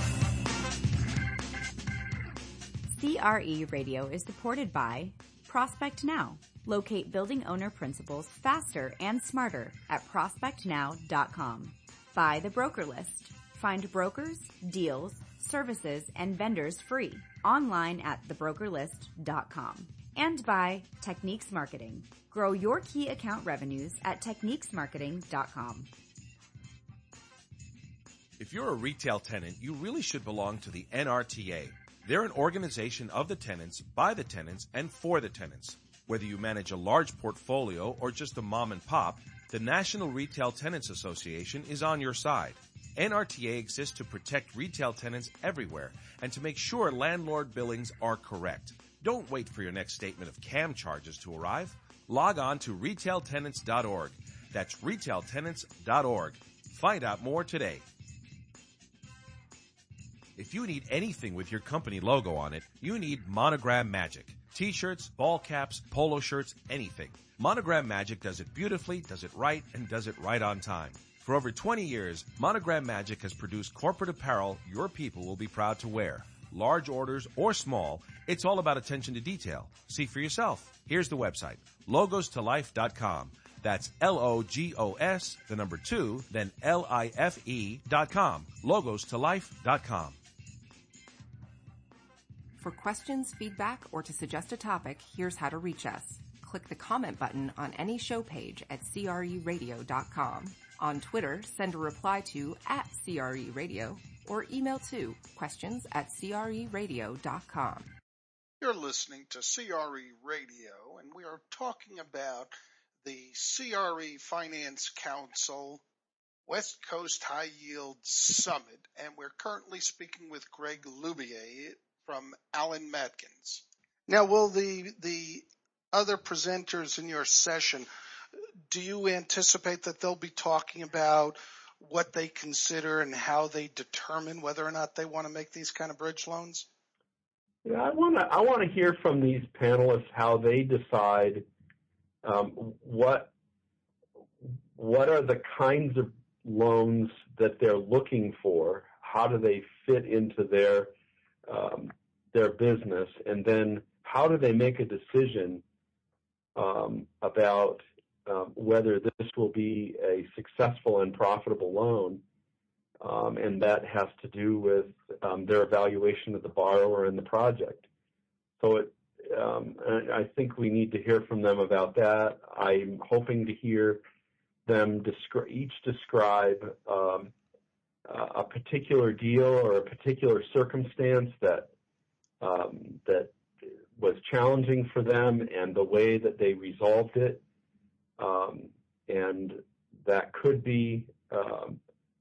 C R E Radio is supported by Prospect Now. Locate building owner principals faster and smarter at prospect now dot com. By The Broker List. Find brokers, deals, services, and vendors free online at the broker list dot com. And by Techniques Marketing. Grow your key account revenues at techniques marketing dot com. If you're a retail tenant, you really should belong to the N R T A. They're an organization of the tenants, by the tenants, and for the tenants. Whether you manage a large portfolio or just a mom and pop, the National Retail Tenants Association is on your side. N R T A exists to protect retail tenants everywhere and to make sure landlord billings are correct. Don't wait for your next statement of C A M charges to arrive. Log on to retail tenants dot org. That's retail tenants dot org. Find out more today. If you need anything with your company logo on it, you need Monogram Magic. T-shirts, ball caps, polo shirts, anything. Monogram Magic does it beautifully, does it right, and does it right on time. For over twenty years, Monogram Magic has produced corporate apparel your people will be proud to wear. Large orders or small, it's all about attention to detail. See for yourself. Here's the website, logos to life dot com. That's L O G O S, the number two, then L I F E dot com. logos to life dot com. For questions, feedback, or to suggest a topic, here's how to reach us. Click the comment button on any show page at C R E radio dot com. On Twitter, send a reply to at C R E Radio or email to questions at C R E radio dot com. You're listening to C R E Radio, and we are talking about the C R E Finance Council West Coast High Yield Summit, and we're currently speaking with Greg Lubier from Allen Matkins. Now, will the the other presenters in your session, do you anticipate that they'll be talking about what they consider and how they determine whether or not they want to make these kind of bridge loans? Yeah, I want to I want to hear from these panelists how they decide um, what what are the kinds of loans that they're looking for. How do they fit into their um, their business, and then how do they make a decision um, about um, whether this will be a successful and profitable loan? Um, and that has to do with um, their evaluation of the borrower and the project. So it, um, I think we need to hear from them about that. I'm hoping to hear them descri- each describe um, a particular deal or a particular circumstance that um, that was challenging for them and the way that they resolved it. Um, and that could be um,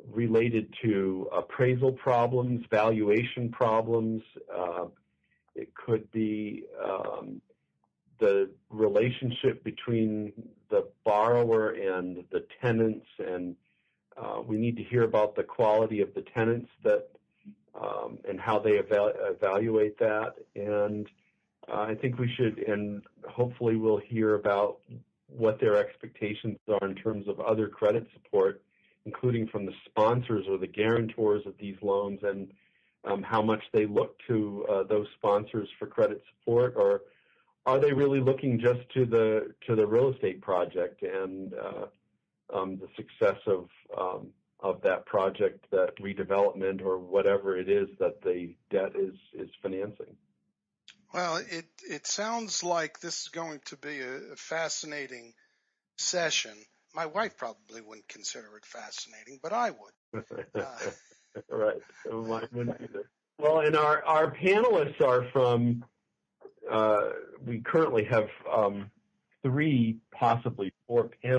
related to appraisal problems, valuation problems. Uh, it could be um, the relationship between the borrower and the tenants, and uh, we need to hear about the quality of the tenants that um, and how they eval- evaluate that. And uh, I think we should, and hopefully we'll hear about what their expectations are in terms of other credit support, including from the sponsors or the guarantors of these loans, and um, how much they look to uh, those sponsors for credit support, or are they really looking just to the to the real estate project and uh, um, the success of um, of that project, that redevelopment, or whatever it is that the debt is is financing? Well, it it sounds like this is going to be a, a fascinating session. My wife probably wouldn't consider it fascinating, but I would. Uh, right. Mine wouldn't either. Well, and our, our panelists are from, uh, we currently have um, three, possibly four panelists.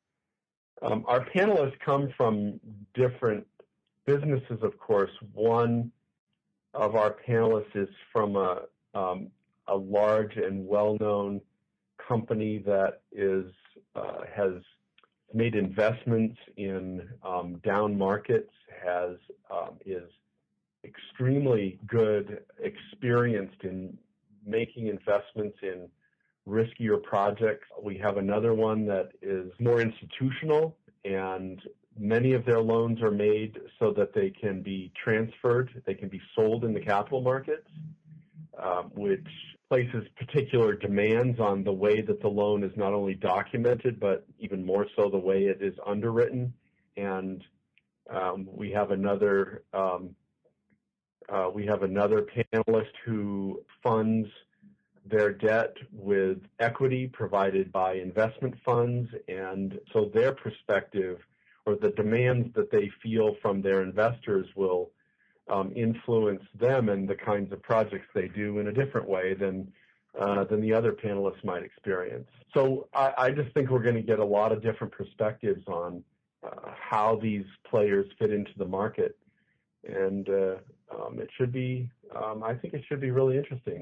Um, our panelists come from different businesses, of course. One of our panelists is from a, um, a large and well-known company that is uh, has made investments in um, down markets, has um, is extremely good, experienced in making investments in riskier projects. We have another one that is more institutional, and many of their loans are made so that they can be transferred, they can be sold in the capital markets, um, which places particular demands on the way that the loan is not only documented, but even more so the way it is underwritten. And um, we have another um, uh, we have another panelist who funds their debt with equity provided by investment funds, and so their perspective or the demands that they feel from their investors will Um, influence them and the kinds of projects they do in a different way than uh, than the other panelists might experience. So I, I just think we're going to get a lot of different perspectives on uh, how these players fit into the market, and uh, um, it should be. Um, I think it should be really interesting.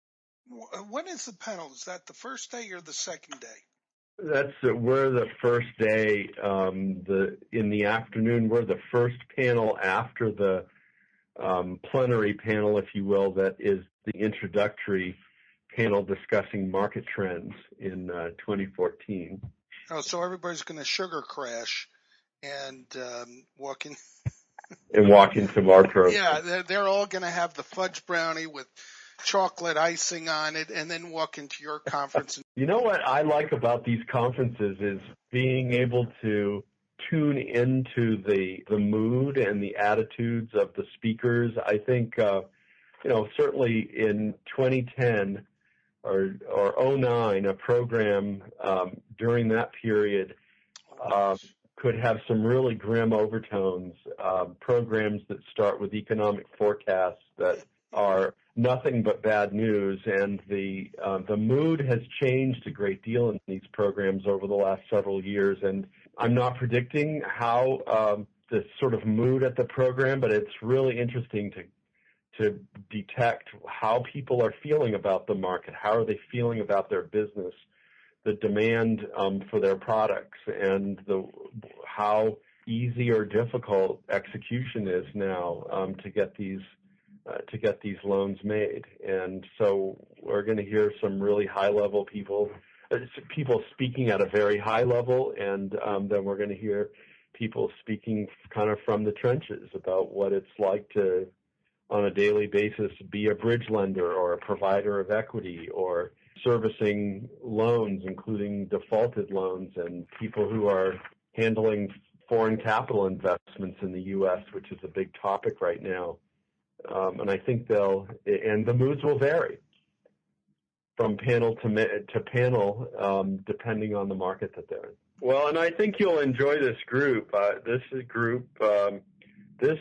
when is the panel? Is that the first day or the second day? That's uh, we're the first day. Um, the in the afternoon, we're the first panel after the Um, plenary panel, if you will, that is the introductory panel discussing market trends in uh, twenty fourteen. Oh, so everybody's going to sugar crash and um, walk in. and walk into our program. Yeah, they're, they're all going to have the fudge brownie with chocolate icing on it, and then walk into your conference. You know what I like about these conferences is being able to tune into the the mood and the attitudes of the speakers. I think, uh, you know, certainly in twenty ten or or oh nine, a program um, during that period uh, could have some really grim overtones. Uh, programs that start with economic forecasts that are nothing but bad news, and the uh, the mood has changed a great deal in these programs over the last several years. And I'm not predicting how um, the sort of mood at the program, but it's really interesting to to detect how people are feeling about the market. How are they feeling about their business, the demand um, for their products, and the how easy or difficult execution is now um, to get these uh, to get these loans made. And so we're going to hear some really high-level people. people speaking at a very high level, and um, then we're going to hear people speaking kind of from the trenches about what it's like to, on a daily basis, be a bridge lender or a provider of equity or servicing loans, including defaulted loans, and people who are handling foreign capital investments in the U S, which is a big topic right now. Um, and I think they'll, and the moods will vary from panel to to panel, um, depending on the market that they're in. Well, and I think you'll enjoy this group. Uh, this group, um, this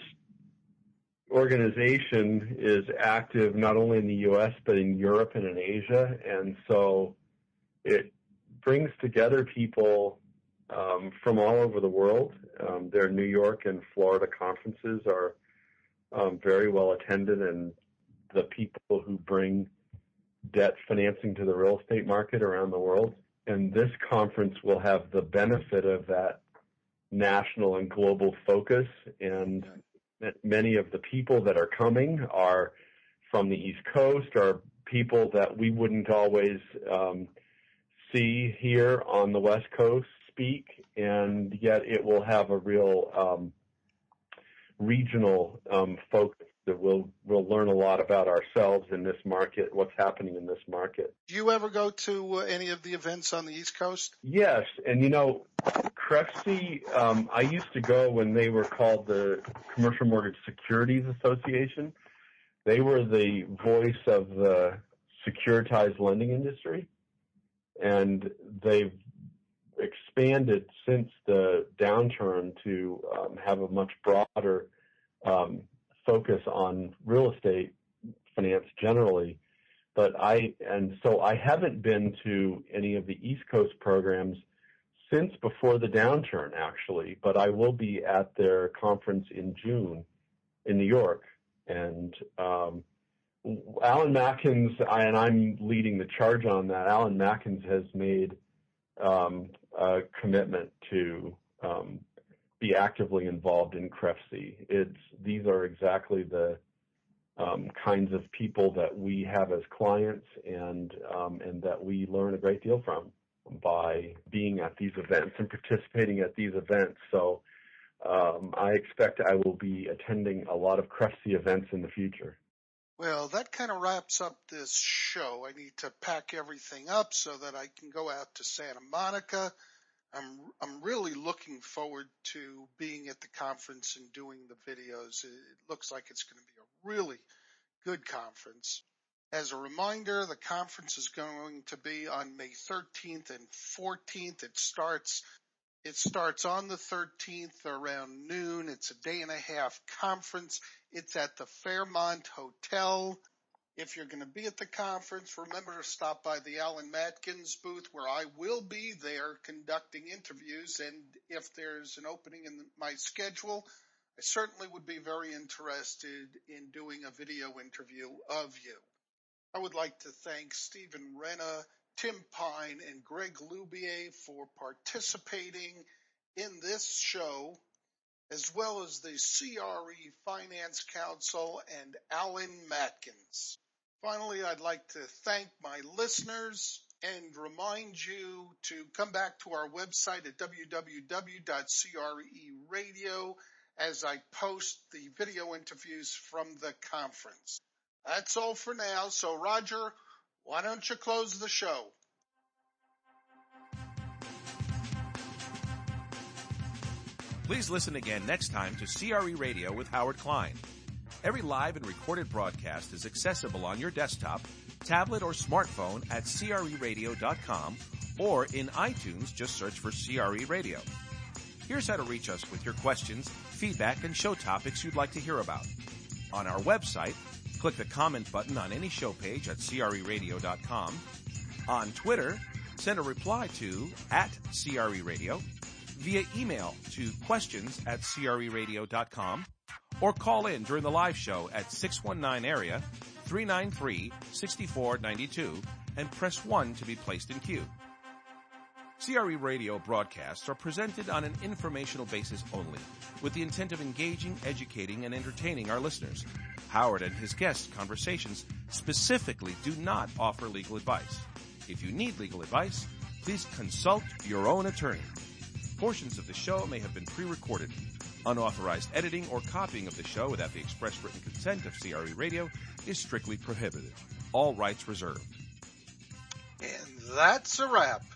organization is active not only in the U S but in Europe and in Asia, and so it brings together people um, from all over the world. Um, their New York and Florida conferences are um, very well attended, and the people who bring debt financing to the real estate market around the world. And this conference will have the benefit of that national and global focus, and many of the people that are coming are from the East Coast, are people that we wouldn't always um, see here on the West Coast speak, and yet it will have a real um, regional um, focus that we'll, we'll learn a lot about ourselves in this market, what's happening in this market. Do you ever go to uh, any of the events on the East Coast? Yes, and you know, C R E F C, um, I used to go when they were called the Commercial Mortgage Securities Association. They were the voice of the securitized lending industry, and they've expanded since the downturn to um, have a much broader um, focus on real estate finance generally. But I, and so I haven't been to any of the East Coast programs since before the downturn, actually, but I will be at their conference in June in New York. And um, Alan Matkins, I, and I'm leading the charge on that, Alan Matkins has made um, a commitment to um, be actively involved in C R E F C. It's, these are exactly the um, kinds of people that we have as clients, and um, and that we learn a great deal from by being at these events and participating at these events. So um, I expect I will be attending a lot of C R E F C events in the future. Well, that kind of wraps up this show. I need to pack everything up so that I can go out to Santa Monica. I'm I'm really looking forward to being at the conference and doing the videos. It looks like it's going to be a really good conference. As a reminder, the conference is going to be on May thirteenth and fourteenth. It starts It starts on the thirteenth around noon. It's a day and a half conference. It's at the Fairmont Hotel. If you're going to be at the conference, remember to stop by the Alan Matkins booth, where I will be there conducting interviews. And if there's an opening in my schedule, I certainly would be very interested in doing a video interview of you. I would like to thank Stephen Renna, Tim Pine, and Greg Lubier for participating in this show, as well as the C R E Finance Council and Alan Matkins. Finally, I'd like to thank my listeners and remind you to come back to our website at w w w dot c r e radio as I post the video interviews from the conference. That's all for now. So, Roger, why don't you close the show? Please listen again next time to C R E Radio with Howard Klein. Every live and recorded broadcast is accessible on your desktop, tablet, or smartphone at c r e radio dot com, or in iTunes, just search for C R E Radio. Here's how to reach us with your questions, feedback, and show topics you'd like to hear about. On our website, click the comment button on any show page at c r e radio dot com. On Twitter, send a reply to at C R E Radio, via email to questions at c r e radio dot com, or call in during the live show at six one nine area three nine three six four nine two and press one to be placed in queue. C R E Radio broadcasts are presented on an informational basis only, with the intent of engaging, educating, and entertaining our listeners. Howard and his guests' conversations specifically do not offer legal advice. If you need legal advice, please consult your own attorney. Portions of the show may have been pre-recorded. Unauthorized editing or copying of the show without the express written consent of C R E Radio is strictly prohibited. All rights reserved. And that's a wrap.